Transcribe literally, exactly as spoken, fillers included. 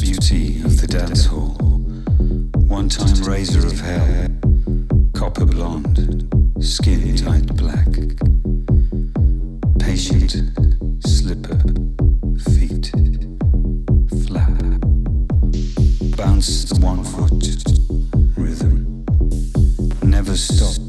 beauty of the dance hall. One time razor of hair, copper blonde, skin tight black. Patient slipper, feet flat. Bounce the one foot rhythm, never stop.